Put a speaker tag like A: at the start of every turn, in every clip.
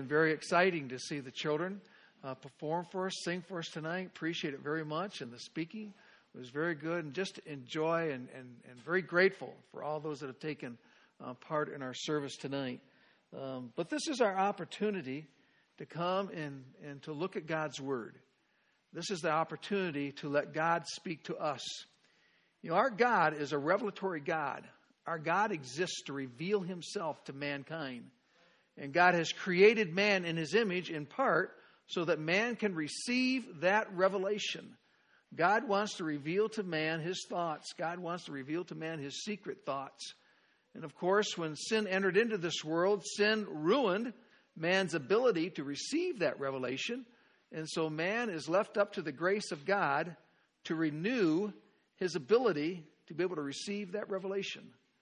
A: been very exciting to see the children perform for us, sing for us tonight. Appreciate it very much. And the speaking was very good. And just enjoy and very grateful for all those that have taken part in our service tonight. But this is our opportunity to come and to look at God's Word. This is the opportunity to let God speak to us. You know, our God is a revelatory God. Our God exists to reveal Himself to mankind. And God has created man in His image in part so that man can receive that revelation. God wants to reveal to man His thoughts. God wants to reveal to man His secret thoughts. And of course, when sin entered into this world, sin ruined man's ability to receive that revelation. And so man is left up to the grace of God to renew his ability to be able to receive that revelation.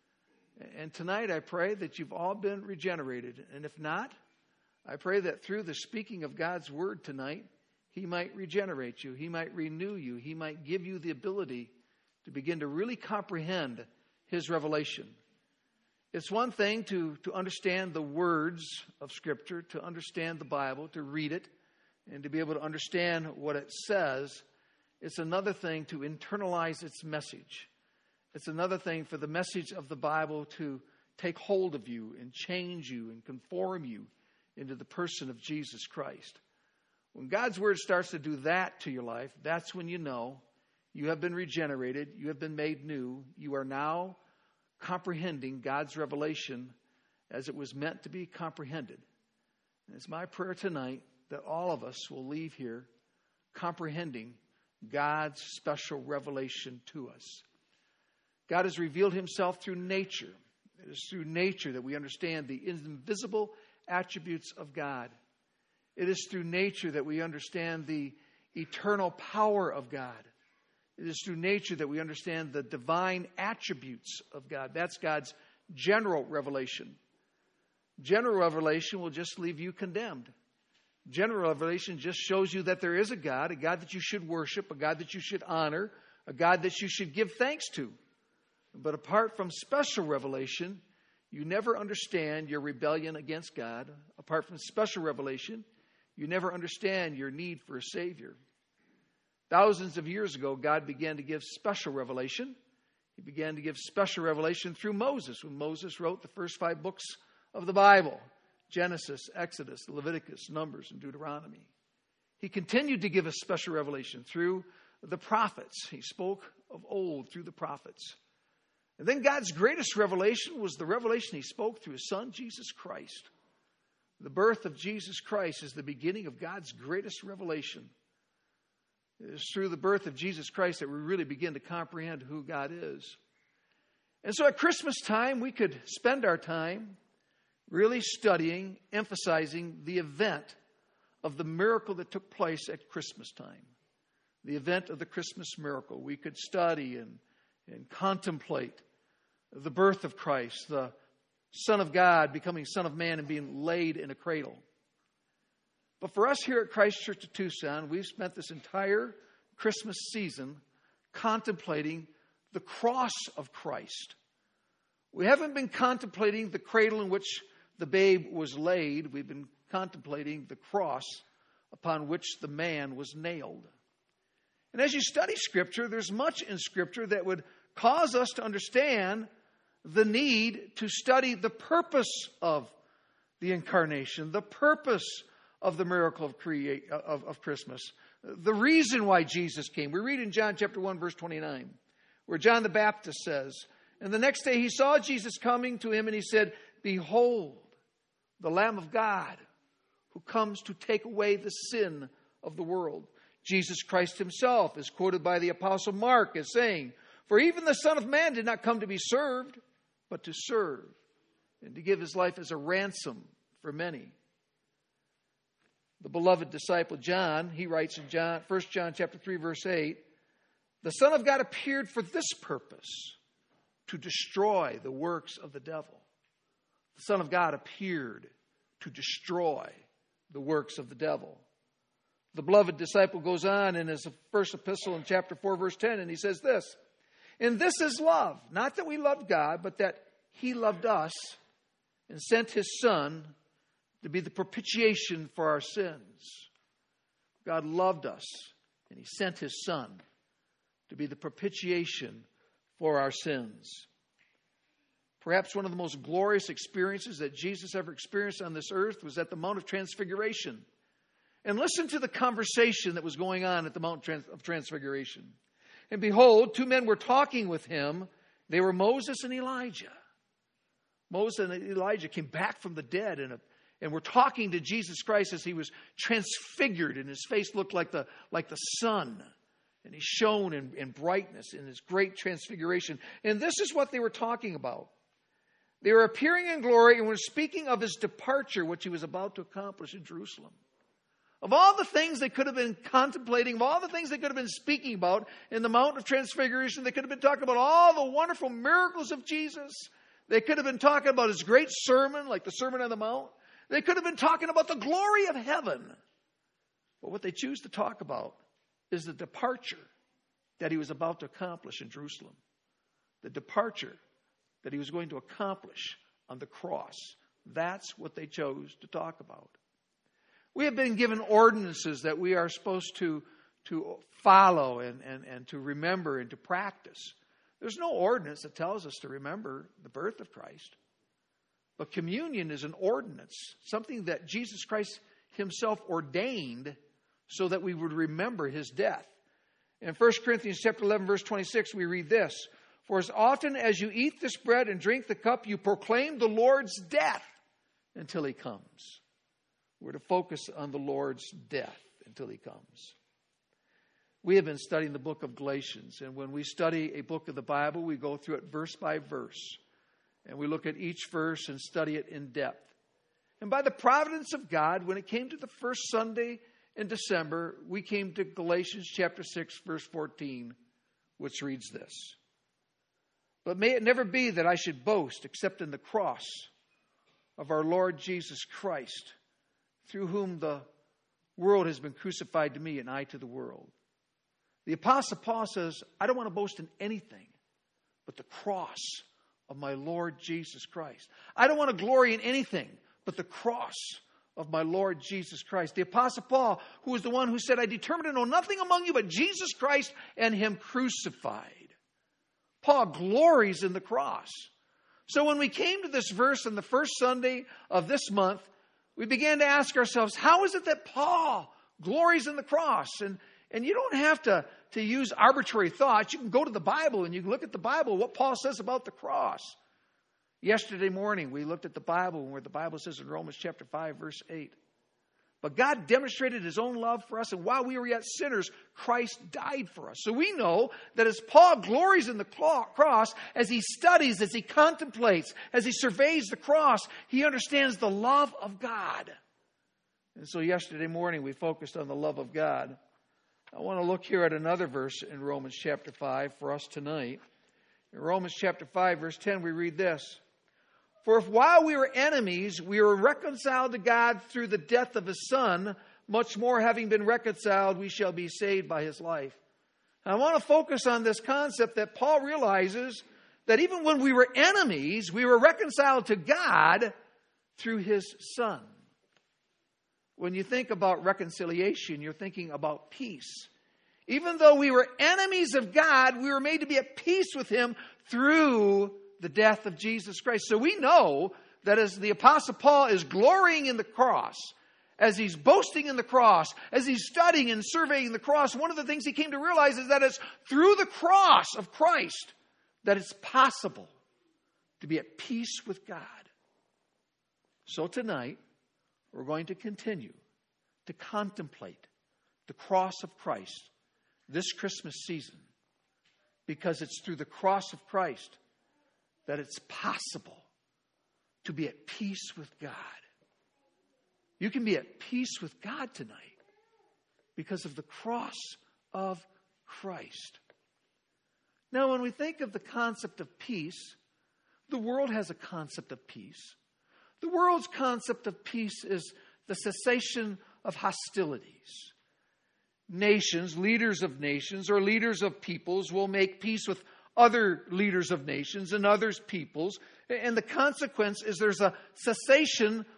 A: And tonight I pray that you've all been regenerated. And if not, I pray that through the speaking of God's Word tonight, He might regenerate you. He might renew you. He might give you the ability to begin to really comprehend His revelation. It's one thing to understand the words of Scripture, to understand the Bible, to read it, and to be able to understand what it says. It's another thing to internalize its message. It's another thing for the message of the Bible to take hold of you and change you and conform you into the person of Jesus Christ. When God's Word starts to do that to your life, that's when you know you have been regenerated, you have been made new, you are now comprehending God's revelation as it was meant to be comprehended. And it's my prayer tonight that all of us will leave here comprehending God's special revelation to us. God has revealed Himself through nature. It is through nature that we understand the invisible attributes of God. It is through nature that we understand the eternal power of God. It is through nature that we understand the divine attributes of God. That's God's general revelation. General revelation will just leave you condemned. General revelation just shows you that there is a God that you should worship, a God that you should honor, a God that you should give thanks to. But apart from special revelation, you never understand your rebellion against God. Apart from special revelation, you never understand your need for a Savior. Thousands of years ago, God began to give special revelation. He began to give special revelation through Moses, when Moses wrote the first 5 books of the Bible: Genesis, Exodus, Leviticus, Numbers, and Deuteronomy. He continued to give us special revelation through the prophets. He spoke of old through the prophets. And then God's greatest revelation was the revelation He spoke through His Son, Jesus Christ. The birth of Jesus Christ is the beginning of God's greatest revelation. It is through the birth of Jesus Christ that we really begin to comprehend who God is. And so at Christmas time, we could spend our time really studying, emphasizing the event of the miracle that took place at Christmas time. The event of the Christmas miracle. We could study and contemplate the birth of Christ, the Son of God becoming Son of Man and being laid in a cradle. But for us here at Christ Church of Tucson, we've spent this entire Christmas season contemplating the cross of Christ. We haven't been contemplating the cradle in which the babe was laid. We've been contemplating the cross upon which the man was nailed. And as you study Scripture, there's much in Scripture that would cause us to understand the need to study the purpose of the incarnation, the purpose of the miracle of Christmas, the reason why Jesus came. We read in John chapter 1, verse 29, where John the Baptist says, "And the next day he saw Jesus coming to him, and he said, 'Behold, the Lamb of God, who comes to take away the sin of the world.'" Jesus Christ Himself is quoted by the Apostle Mark as saying, "For even the Son of Man did not come to be served, but to serve, and to give His life as a ransom for many." The beloved disciple John, he writes in 1 John chapter 3, verse 8, "The Son of God appeared for this purpose, to destroy the works of the devil." The Son of God appeared to destroy the works of the devil. The beloved disciple goes on in his first epistle in chapter 4, verse 10, and he says this, "And this is love, not that we loved God, but that He loved us and sent His Son to be the propitiation for our sins. God loved us, and He sent His Son to be the propitiation for our sins. Perhaps one of the most glorious experiences that Jesus ever experienced on this earth was at the Mount of Transfiguration. And listen to the conversation that was going on at the Mount of Transfiguration. And behold, two men were talking with Him. They were Moses and Elijah. Moses and Elijah came back from the dead and were talking to Jesus Christ as He was transfigured, and His face looked like the sun. And He shone in brightness in His great transfiguration. And this is what they were talking about. They were appearing in glory and were speaking of His departure, which He was about to accomplish in Jerusalem. Of all the things they could have been contemplating, of all the things they could have been speaking about in the Mount of Transfiguration, they could have been talking about all the wonderful miracles of Jesus. They could have been talking about His great sermon, like the Sermon on the Mount. They could have been talking about the glory of heaven. But what they choose to talk about is the departure that He was about to accomplish in Jerusalem. The departure that He was going to accomplish on the cross. That's what they chose to talk about. We have been given ordinances that we are supposed to follow and to remember and to practice. There's no ordinance that tells us to remember the birth of Christ. But communion is an ordinance, something that Jesus Christ Himself ordained so that we would remember His death. In 1 Corinthians chapter 11, verse 26, we read this: "For as often as you eat this bread and drink the cup, you proclaim the Lord's death until He comes." We're to focus on the Lord's death until He comes. We have been studying the book of Galatians, and when we study a book of the Bible, we go through it verse by verse, and we look at each verse and study it in depth. And by the providence of God, when it came to the first Sunday in December, we came to Galatians chapter 6, verse 14, which reads this: "But may it never be that I should boast except in the cross of our Lord Jesus Christ, through whom the world has been crucified to me and I to the world." The Apostle Paul says, I don't want to boast in anything but the cross of my Lord Jesus Christ. I don't want to glory in anything but the cross of my Lord Jesus Christ. The Apostle Paul, who was the one who said, "I determined to know nothing among you but Jesus Christ and Him crucified." Paul glories in the cross. So when we came to this verse on the first Sunday of this month, we began to ask ourselves, how is it that Paul glories in the cross? And you don't have to use arbitrary thoughts. You can go to the Bible and you can look at the Bible, what Paul says about the cross. Yesterday morning, we looked at the Bible where the Bible says in Romans chapter 5, verse 8, "But God demonstrated His own love for us, and while we were yet sinners, Christ died for us." So we know that as Paul glories in the cross, as he studies, as he contemplates, as he surveys the cross, he understands the love of God. And so yesterday morning, we focused on the love of God. I want to look here at another verse in Romans chapter 5 for us tonight. In Romans chapter 5, verse 10, we read this: "For if while we were enemies, we were reconciled to God through the death of His Son, much more having been reconciled, we shall be saved by His life." And I want to focus on this concept that Paul realizes that even when we were enemies, we were reconciled to God through His Son. When you think about reconciliation, you're thinking about peace. Even though we were enemies of God, we were made to be at peace with Him through the death of Jesus Christ. So we know that as the Apostle Paul is glorying in the cross, as he's boasting in the cross, as he's studying and surveying the cross, one of the things he came to realize is that it's through the cross of Christ that it's possible to be at peace with God. So tonight, we're going to continue to contemplate the cross of Christ this Christmas season, because it's through the cross of Christ that it's possible to be at peace with God. You can be at peace with God tonight because of the cross of Christ. Now, when we think of the concept of peace, the world has a concept of peace. The world's concept of peace is the cessation of hostilities. Nations, leaders of nations, or leaders of peoples will make peace with other leaders of nations and others peoples. And the consequence is there's a cessation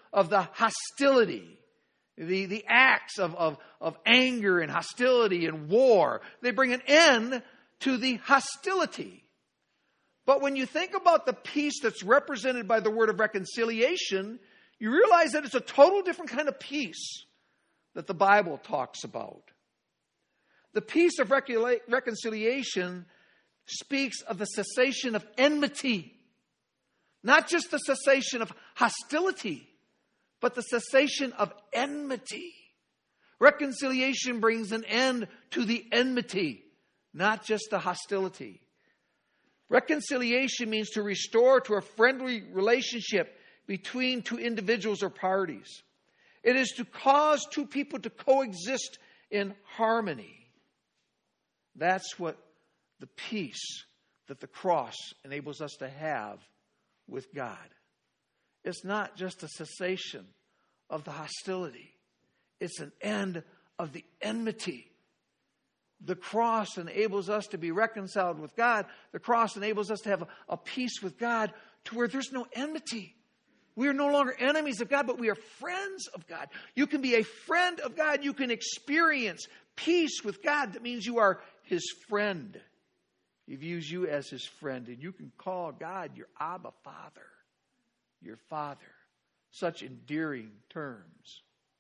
A: of the hostility, the acts of anger and hostility and war. They bring an end to the hostility. But when you think about the peace that's represented by the word of reconciliation, you realize that it's a total different kind of peace that the Bible talks about. The peace of reconciliation speaks of the cessation of enmity. Not just the cessation of hostility, but the cessation of enmity. Reconciliation brings an end to the enmity, not just the hostility. Reconciliation means to restore to a friendly relationship between two individuals or parties. It is to cause two people to coexist in harmony. That's what the peace that the cross enables us to have with God. It's not just a cessation of the hostility. It's an end of the enmity. The cross enables us to be reconciled with God. The cross enables us to have a peace with God to where there's no enmity. We are no longer enemies of God, but we are friends of God. You can be a friend of God. You can experience peace with God. That means you are His friend. He views you as His friend, and you can call God your Abba Father, your Father. Such endearing terms.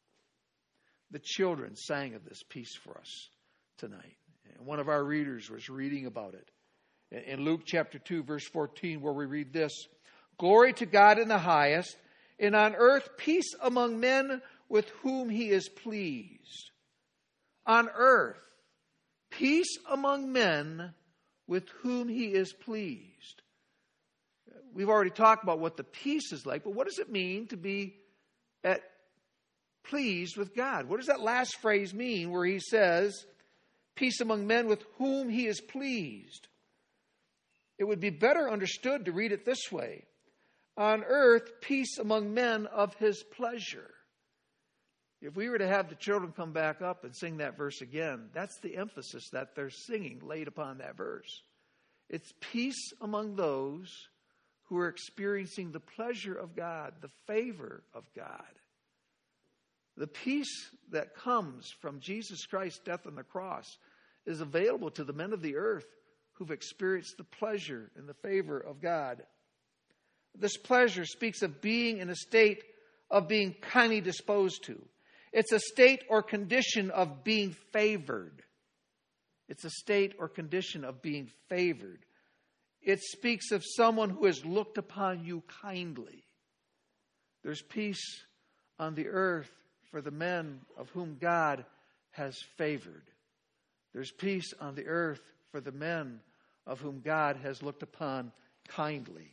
A: The children sang of this peace for us tonight. And one of our readers was reading about it. In Luke chapter 2, verse 14, where we read this, "Glory to God in the highest, and on earth peace among men with whom He is pleased." On earth, peace among men with whom He is pleased. We've already talked about what the peace is like, but what does it mean to be at pleased with God? What does that last phrase mean where He says, peace among men with whom He is pleased? It would be better understood to read it this way. On earth, peace among men of His pleasure. If we were to have the children come back up and sing that verse again, that's the emphasis that they're singing laid upon that verse. It's peace among those who are experiencing the pleasure of God, the favor of God. The peace that comes from Jesus Christ's death on the cross is available to the men of the earth who've experienced the pleasure and the favor of God. This pleasure speaks of being in a state of being kindly disposed to. It's a state or condition of being favored. It's a state or condition of being favored. It speaks of someone who has looked upon you kindly. There's peace on the earth for the men of whom God has favored. There's peace on the earth for the men of whom God has looked upon kindly.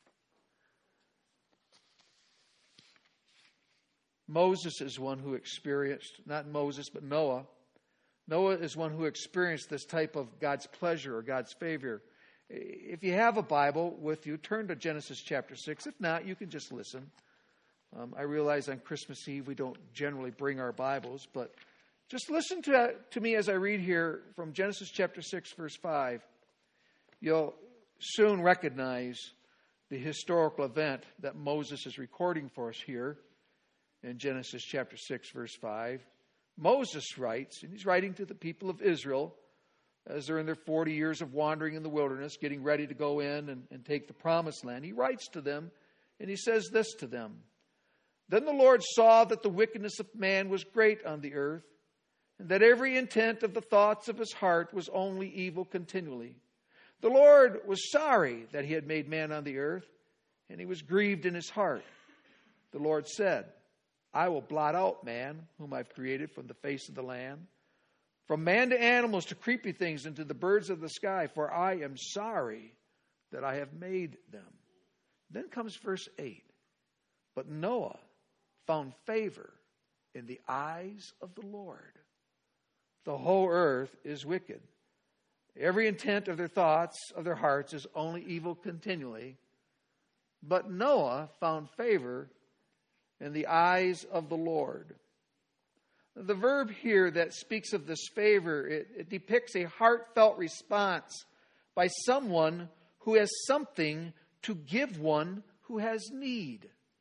A: Moses is one who experienced, not Moses, but Noah. Noah is one who experienced this type of God's pleasure or God's favor. If you have a Bible with you, turn to Genesis chapter 6. If not, you can just listen. I realize on Christmas Eve we don't generally bring our Bibles, but just listen to me as I read here from Genesis chapter 6, verse 5. You'll soon recognize the historical event that Moses is recording for us here in Genesis chapter 6, verse 5. Moses writes, and he's writing to the people of Israel as they're in their 40 years of wandering in the wilderness, getting ready to go in and take the promised land. He writes to them, and he says this to them. Then the Lord saw that the wickedness of man was great on the earth, and that every intent of the thoughts of his heart was only evil continually. The Lord was sorry that He had made man on the earth, and He was grieved in His heart. The Lord said, I will blot out man, whom I've created from the face of the land, from man to animals to creepy things and to the birds of the sky, for I am sorry that I have made them. Then comes verse 8. But Noah found favor in the eyes of the Lord. The whole earth is wicked. Every intent of their thoughts, of their hearts, is only evil continually. But Noah found favor in the eyes of the Lord. The verb here that speaks of this favor, it depicts a heartfelt response by someone who has something to give one who has need.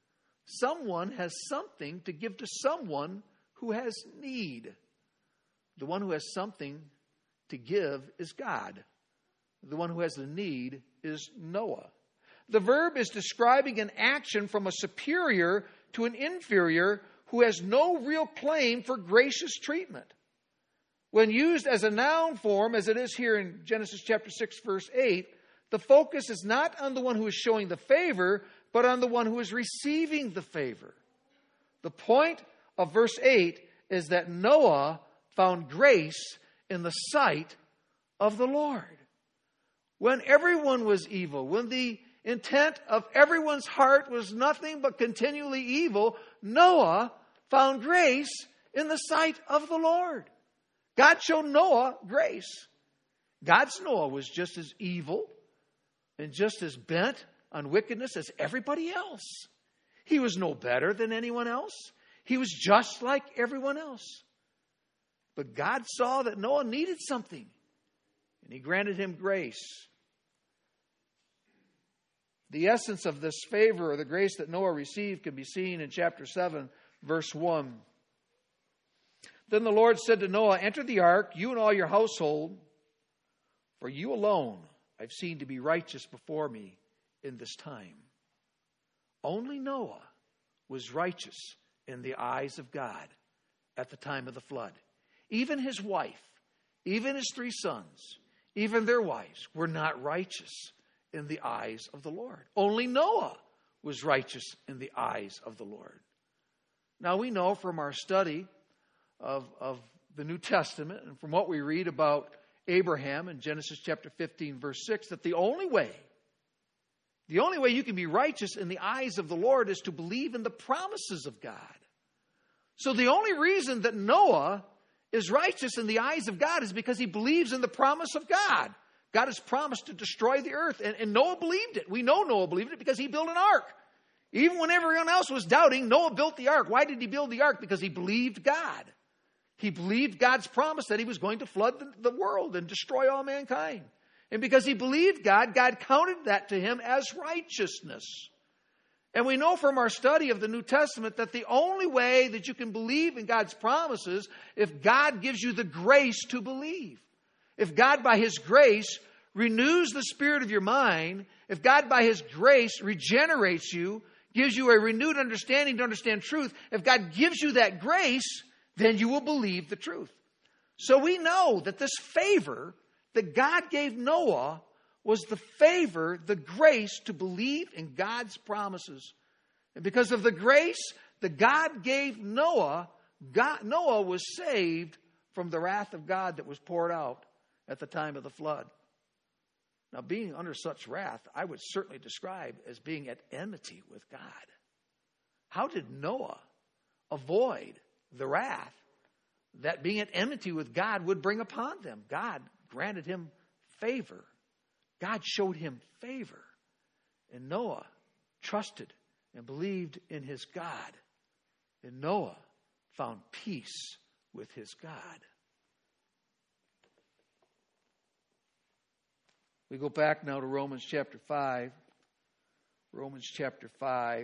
A: someone has something to give to someone who has need. The one who has something to give is God. The one who has the need is Noah. The verb is describing an action from a superior to an inferior who has no real claim for gracious treatment. When used as a noun form, as it is here in Genesis chapter 6, verse 8, the focus is not on the one who is showing the favor, but on the one who is receiving the favor. The point of verse 8 is that Noah found grace in the sight of the Lord. When everyone was evil, when the intent of everyone's heart was nothing but continually evil, Noah found grace in the sight of the Lord. God showed Noah grace. God's Noah was just as evil and just as bent on wickedness as everybody else. He was no better than anyone else. He was just like everyone else. But God saw that Noah needed something, and He granted him grace. The essence of this favor or the grace that Noah received can be seen in chapter 7, verse 1. Then the Lord said to Noah, "Enter the ark, you and all your household, for you alone I've seen to be righteous before me in this time." Only Noah was righteous in the eyes of God at the time of the flood. Even his wife, even his 3 sons, even their wives were not righteous in the eyes of the Lord. Only Noah was righteous in the eyes of the Lord. Now we know from our study of the New Testament and from what we read about Abraham in Genesis chapter 15, verse 6, that the only way you can be righteous in the eyes of the Lord is to believe in the promises of God. So the only reason that Noah is righteous in the eyes of God is because he believes in the promise of God. God has promised to destroy the earth, and Noah believed it. We know Noah believed it because he built an ark. Even when everyone else was doubting, Noah built the ark. Why did he build the ark? Because he believed God. He believed God's promise that He was going to flood the world and destroy all mankind. And because he believed God, God counted that to him as righteousness. And we know from our study of the New Testament that the only way that you can believe in God's promises if God gives you the grace to believe. If God by His grace renews the spirit of your mind, if God by His grace regenerates you, gives you a renewed understanding to understand truth, if God gives you that grace, then you will believe the truth. So we know that this favor that God gave Noah was the favor, the grace to believe in God's promises. And because of the grace that God gave Noah, Noah was saved from the wrath of God that was poured out at the time of the flood. Now, being under such wrath, I would certainly describe as being at enmity with God. How did Noah avoid the wrath that being at enmity with God would bring upon them? God granted him favor. God showed him favor. And Noah trusted and believed in his God. And Noah found peace with his God. We go back now to Romans chapter 5. Romans chapter 5.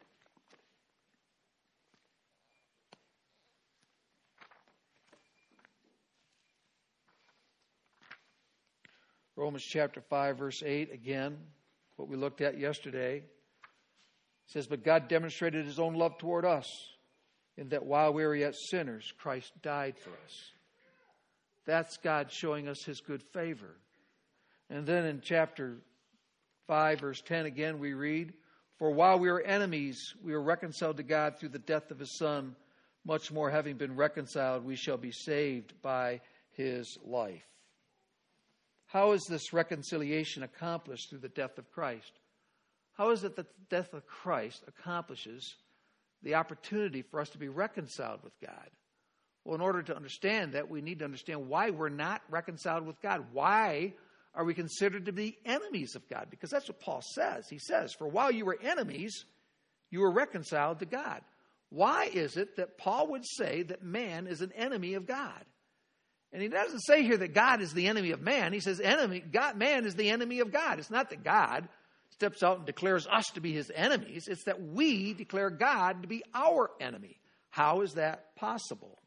A: Romans chapter 5, verse 8, again, what we looked at yesterday. It says, "But God demonstrated His own love toward us, in that while we were yet sinners, Christ died for us." That's God showing us His good favor. And then in chapter 5, verse 10, again, we read, "For while we were enemies, we were reconciled to God through the death of His Son. Much more, having been reconciled, we shall be saved by His life." How is this reconciliation accomplished through the death of Christ? How is it that the death of Christ accomplishes the opportunity for us to be reconciled with God? Well, in order to understand that, we need to understand why we're not reconciled with God. Why are we considered to be enemies of God? Because that's what Paul says. He says, "For while you were enemies, you were reconciled to God." Why is it that Paul would say that man is an enemy of God? And he doesn't say here that God is the enemy of man. He says man is the enemy of God. It's not that God steps out and declares us to be his enemies. It's that we declare God to be our enemy. How is that possible?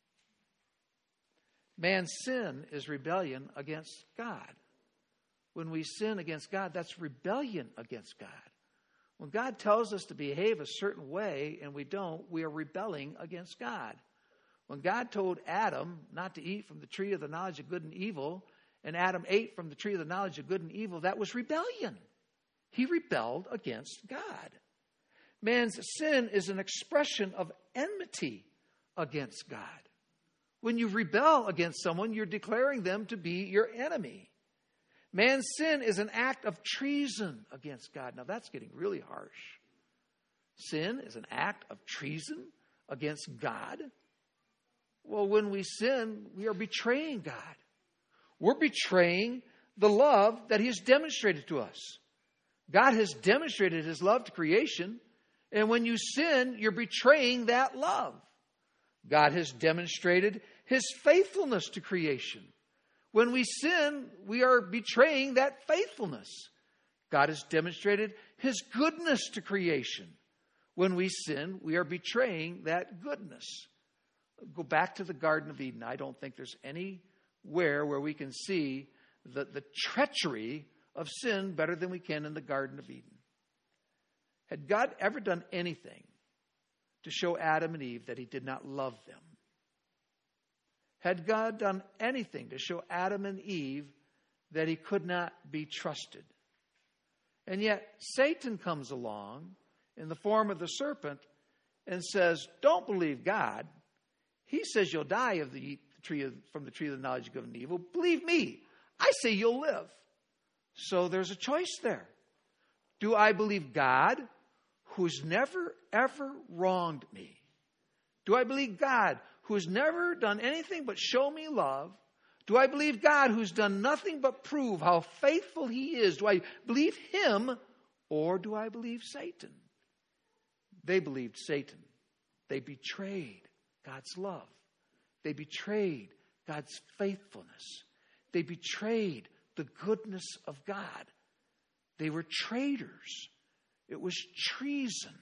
A: Man's sin is rebellion against God. When we sin against God, that's rebellion against God. When God tells us to behave a certain way and we don't, we are rebelling against God. When God told Adam not to eat from the tree of the knowledge of good and evil, and Adam ate from the tree of the knowledge of good and evil, that was rebellion. He rebelled against God. Man's sin is an expression of enmity against God. When you rebel against someone, you're declaring them to be your enemy. Man's sin is an act of treason against God. Now that's getting really harsh. Sin is an act of treason against God. Well, when we sin, we are betraying God. We're betraying the love that he has demonstrated to us. God has demonstrated his love to creation, and when you sin, you're betraying that love. God has demonstrated his faithfulness to creation. When we sin, we are betraying that faithfulness. God has demonstrated his goodness to creation. When we sin, we are betraying that goodness. Go back to the Garden of Eden. I don't think there's anywhere where we can see the treachery of sin better than we can in the Garden of Eden. Had God ever done anything to show Adam and Eve that he did not love them? Had God done anything to show Adam and Eve that he could not be trusted? And yet Satan comes along in the form of the serpent and says, don't believe God. He says you'll die if you eat from the tree of the knowledge of good and evil. Believe me, I say you'll live. So there's a choice there. Do I believe God, who's never, ever wronged me? Do I believe God, who has never done anything but show me love? Do I believe God, who's done nothing but prove how faithful he is? Do I believe him, or do I believe Satan? They believed Satan. They betrayed God's love. They betrayed God's faithfulness. They betrayed the goodness of God. They were traitors. It was treason.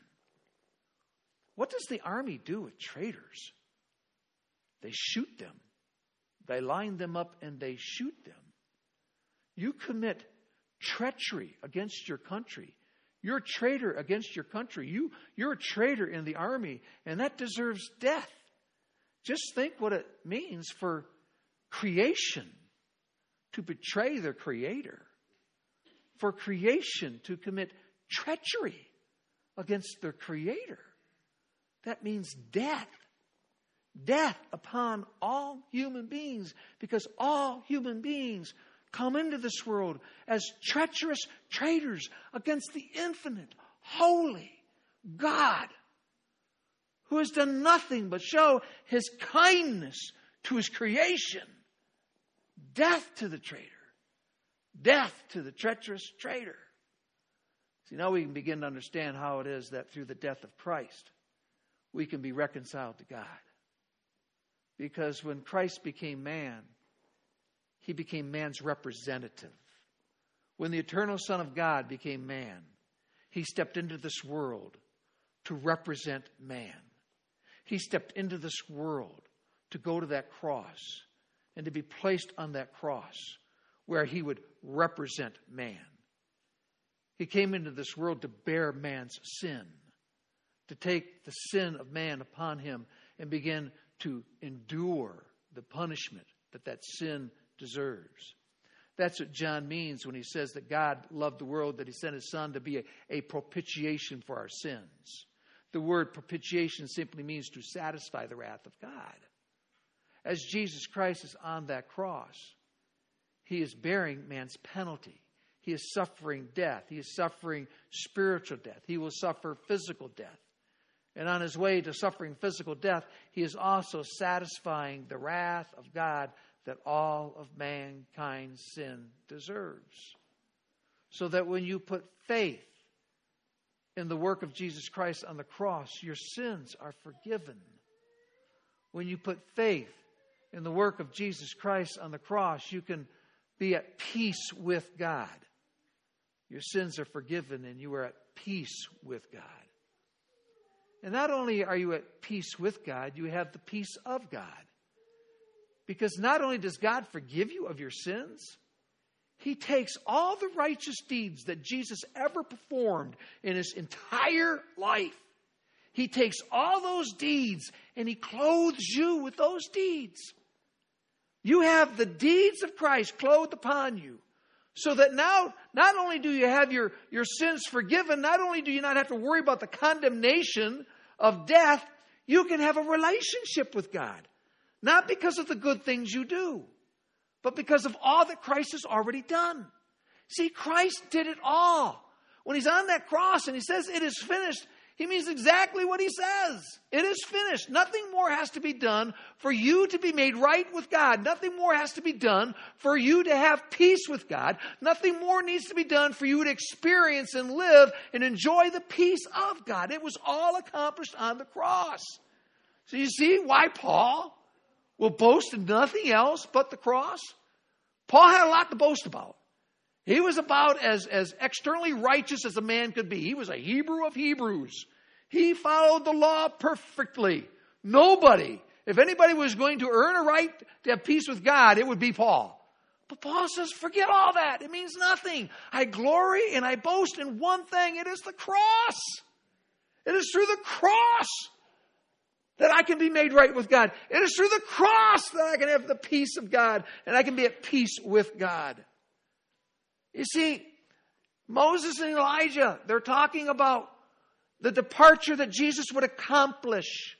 A: What does the army do with traitors? They shoot them. They line them up and they shoot them. You commit treachery against your country. You're a traitor against your country. You're a traitor in the army, and that deserves death. Just think what it means for creation to betray their Creator. For creation to commit treachery against their Creator. That means death. Death upon all human beings, because all human beings come into this world as treacherous traitors against the infinite, holy God, who has done nothing but show his kindness to his creation. Death to the traitor. Death to the treacherous traitor. See, now we can begin to understand how it is that through the death of Christ, we can be reconciled to God. Because when Christ became man, he became man's representative. When the eternal Son of God became man, he stepped into this world to represent man. He stepped into this world to go to that cross and to be placed on that cross where he would represent man. He came into this world to bear man's sin, to take the sin of man upon him and begin to endure the punishment that sin deserves. That's what John means when he says that God loved the world, that he sent his Son to be a propitiation for our sins. The word propitiation simply means to satisfy the wrath of God. As Jesus Christ is on that cross, he is bearing man's penalty. He is suffering death. He is suffering spiritual death. He will suffer physical death. And on his way to suffering physical death, he is also satisfying the wrath of God that all of mankind's sin deserves. So that when you put faith in the work of Jesus Christ on the cross, your sins are forgiven. When you put faith in the work of Jesus Christ on the cross, you can be at peace with God. Your sins are forgiven and you are at peace with God. And not only are you at peace with God, you have the peace of God. Because not only does God forgive you of your sins, He takes all the righteous deeds that Jesus ever performed in His entire life. He takes all those deeds and He clothes you with those deeds. You have the deeds of Christ clothed upon you. So that now, not only do you have your sins forgiven, not only do you not have to worry about the condemnation of death, you can have a relationship with God. Not because of the good things you do, but because of all that Christ has already done. See, Christ did it all. When He's on that cross and He says, "It is finished," He means exactly what He says. It is finished. Nothing more has to be done for you to be made right with God. Nothing more has to be done for you to have peace with God. Nothing more needs to be done for you to experience and live and enjoy the peace of God. It was all accomplished on the cross. So you see why Paul will boast in nothing else but the cross? Paul had a lot to boast about. He was about as externally righteous as a man could be. He was a Hebrew of Hebrews. He followed the law perfectly. Nobody, if anybody was going to earn a right to have peace with God, it would be Paul. But Paul says, forget all that. It means nothing. I glory and I boast in one thing. It is the cross. It is through the cross that I can be made right with God. It is through the cross that I can have the peace of God and I can be at peace with God. You see, Moses and Elijah, they're talking about the departure that Jesus would accomplish.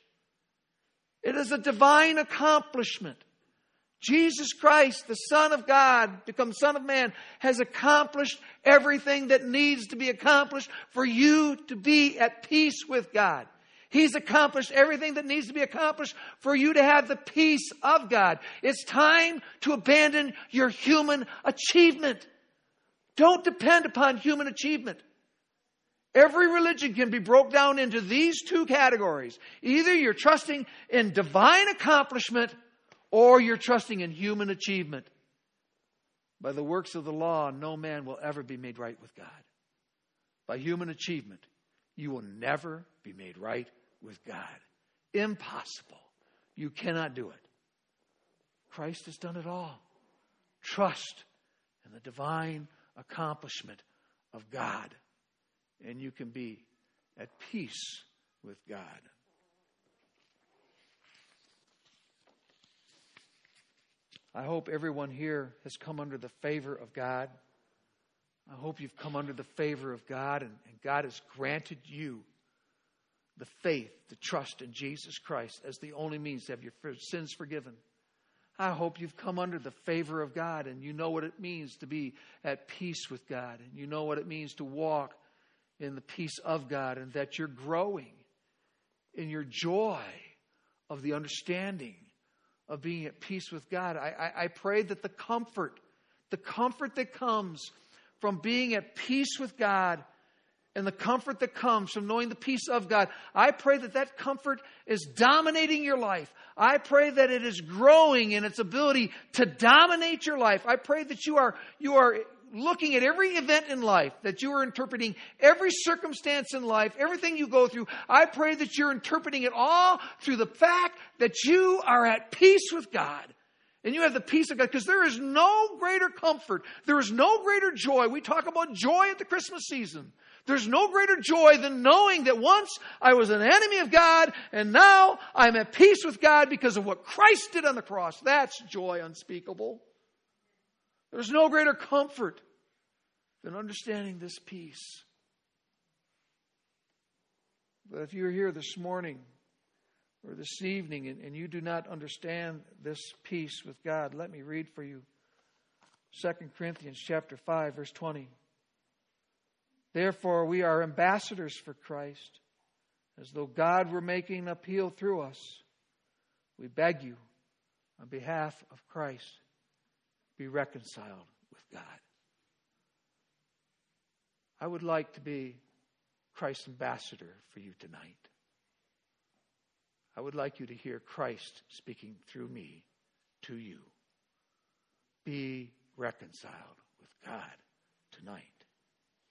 A: It is a divine accomplishment. Jesus Christ, the Son of God, become Son of Man, has accomplished everything that needs to be accomplished for you to be at peace with God. He's accomplished everything that needs to be accomplished for you to have the peace of God. It's time to abandon your human achievement. Don't depend upon human achievement. Every religion can be broke down into these two categories. Either you're trusting in divine accomplishment or you're trusting in human achievement. By the works of the law, no man will ever be made right with God. By human achievement, you will never be made right with God. Impossible. You cannot do it. Christ has done it all. Trust in the divine accomplishment of God, and you can be at peace with God. I hope everyone here has come under the favor of God. I hope you've come under the favor of God, and God has granted you the faith to trust in Jesus Christ as the only means to have your sins forgiven. I hope you've come under the favor of God and you know what it means to be at peace with God. And you know what it means to walk in the peace of God, and that you're growing in your joy of the understanding of being at peace with God. I pray that the comfort that comes from being at peace with God and the comfort that comes from knowing the peace of God, I pray that that comfort is dominating your life. I pray that it is growing in its ability to dominate your life. I pray that you are looking at every event in life, that you are interpreting every circumstance in life, everything you go through. I pray that you're interpreting it all through the fact that you are at peace with God. And you have the peace of God, because there is no greater comfort. There is no greater joy. We talk about joy at the Christmas season. There's no greater joy than knowing that once I was an enemy of God and now I'm at peace with God because of what Christ did on the cross. That's joy unspeakable. There's no greater comfort than understanding this peace. But if you're here this morning or this evening and you do not understand this peace with God, let me read for you 2 Corinthians chapter 5, verse 20. Therefore, we are ambassadors for Christ, as though God were making an appeal through us. We beg you, on behalf of Christ, be reconciled with God. I would like to be Christ's ambassador for you tonight. I would like you to hear Christ speaking through me to you. Be reconciled with God tonight.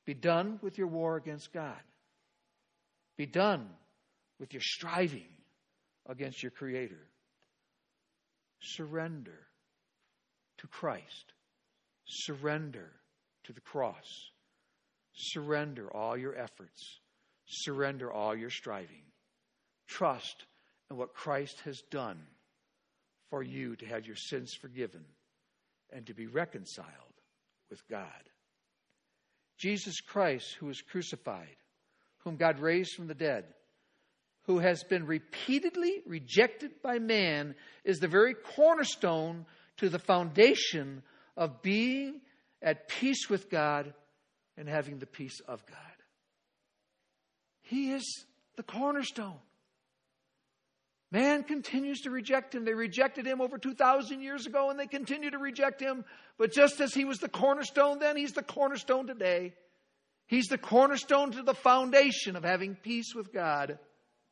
A: Be done with your war against God. Be done with your striving against your Creator. Surrender to Christ. Surrender to the cross. Surrender all your efforts. Surrender all your striving. Trust in what Christ has done for you to have your sins forgiven and to be reconciled with God. Jesus Christ, who was crucified, whom God raised from the dead, who has been repeatedly rejected by man, is the very cornerstone to the foundation of being at peace with God and having the peace of God. He is the cornerstone. Man continues to reject him. They rejected him over 2,000 years ago, and they continue to reject him. But just as he was the cornerstone then, he's the cornerstone today. He's the cornerstone to the foundation of having peace with God.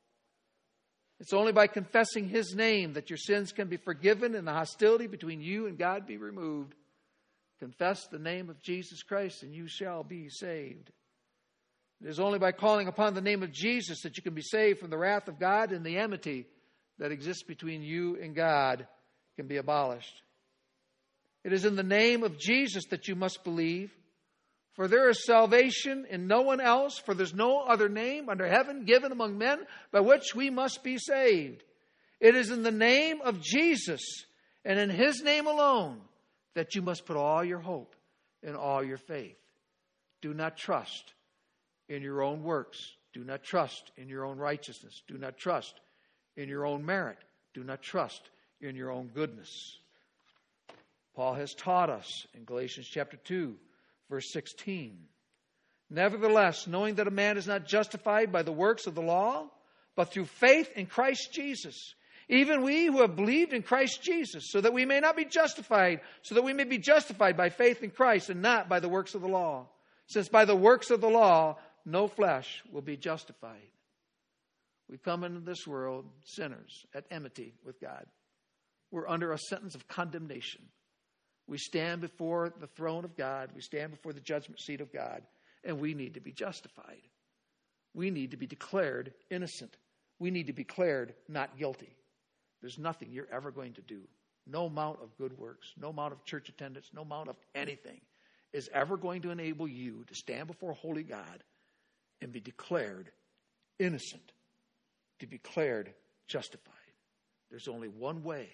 A: It's only by confessing his name that your sins can be forgiven and the hostility between you and God be removed. Confess the name of Jesus Christ and you shall be saved. It is only by calling upon the name of Jesus that you can be saved from the wrath of God, and the enmity that exists between you and God can be abolished. It is in the name of Jesus that you must believe. For there is salvation in no one else, for there's no other name under heaven given among men by which we must be saved. It is in the name of Jesus and in his name alone that you must put all your hope and all your faith. Do not trust in your own works. Do not trust in your own righteousness. Do not trust in your own merit. Do not trust in your own goodness. Paul has taught us in Galatians chapter 2, verse 16. Nevertheless, knowing that a man is not justified by the works of the law, but through faith in Christ Jesus, even we who have believed in Christ Jesus, so that we may not be justified, so that we may be justified by faith in Christ and not by the works of the law. Since by the works of the law, no flesh will be justified. We come into this world sinners at enmity with God. We're under a sentence of condemnation. We stand before the throne of God. We stand before the judgment seat of God. And we need to be justified. We need to be declared innocent. We need to be declared not guilty. There's nothing you're ever going to do. No amount of good works, no amount of church attendance, no amount of anything is ever going to enable you to stand before a holy God and be declared innocent, to be declared justified. There's only one way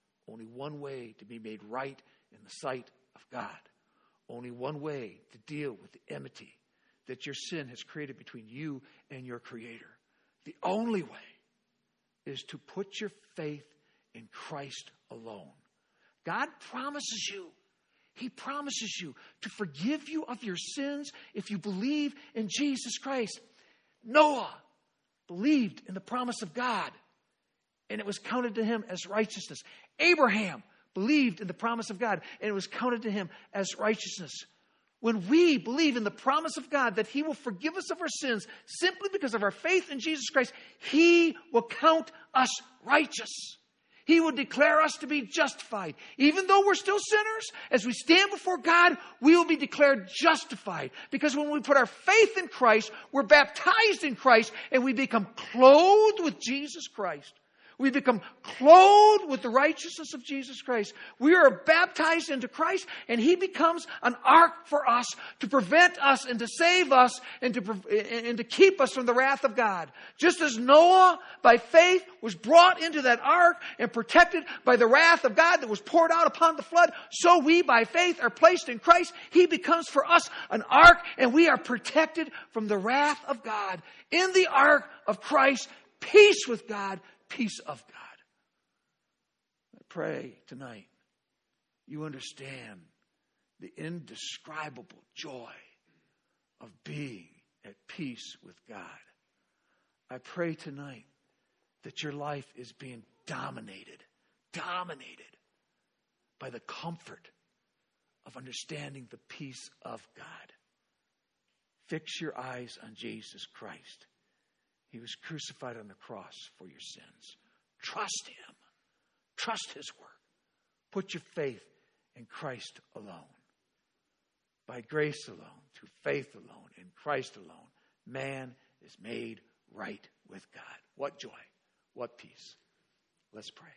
A: to be made right in the sight of God. Only one way to deal with the enmity that your sin has created between you and your Creator. The only way is to put your faith in Christ alone. God promises you. He promises you to forgive you of your sins if you believe in Jesus Christ. Noah believed in the promise of God, and it was counted to him as righteousness. Abraham believed in the promise of God, and it was counted to him as righteousness. When we believe in the promise of God that He will forgive us of our sins simply because of our faith in Jesus Christ, He will count us righteous. He will declare us to be justified. Even though we're still sinners, as we stand before God, we will be declared justified. Because when we put our faith in Christ, we're baptized in Christ, and we become clothed with Jesus Christ. We become clothed with the righteousness of Jesus Christ. We are baptized into Christ, and He becomes an ark for us to prevent us and to save us and to keep us from the wrath of God. Just as Noah, by faith, was brought into that ark and protected by the wrath of God that was poured out upon the flood, so we, by faith, are placed in Christ. He becomes for us an ark, and we are protected from the wrath of God. In the ark of Christ, peace with God, peace of God. I pray tonight you understand the indescribable joy of being at peace with God. I pray tonight that your life is being dominated by the comfort of understanding the peace of God. Fix your eyes on Jesus Christ. He was crucified on the cross for your sins. Trust Him. Trust His work. Put your faith in Christ alone. by grace alone, through faith alone, in Christ alone, man is made right with God. What joy, what peace. Let's pray.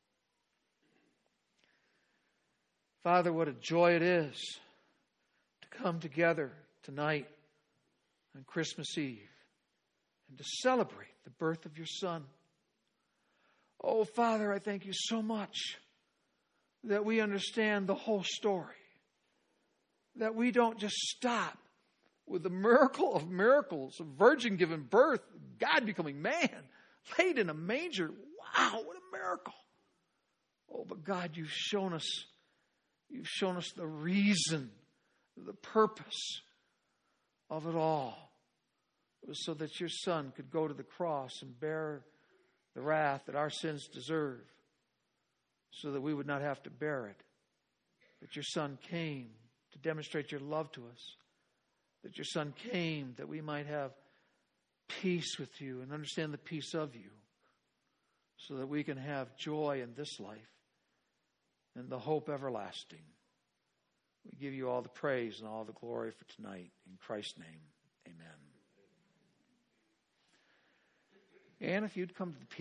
A: Father, what a joy it is to come together tonight on Christmas Eve and to celebrate the birth of your Son. Oh, Father, I thank you so much that we understand the whole story, that we don't just stop with the miracle of miracles, a virgin giving birth, God becoming man, laid in a manger. Wow, what a miracle. Oh, but God, you've shown us the reason, the purpose of it all. It was so that your Son could go to the cross and bear the wrath that our sins deserve, so that we would not have to bear it. That your Son came to demonstrate your love to us. That your Son came that we might have peace with you and understand the peace of you, so that we can have joy in this life and the hope everlasting. We give you all the praise and all the glory for tonight. In Christ's name, amen. And if you'd come to the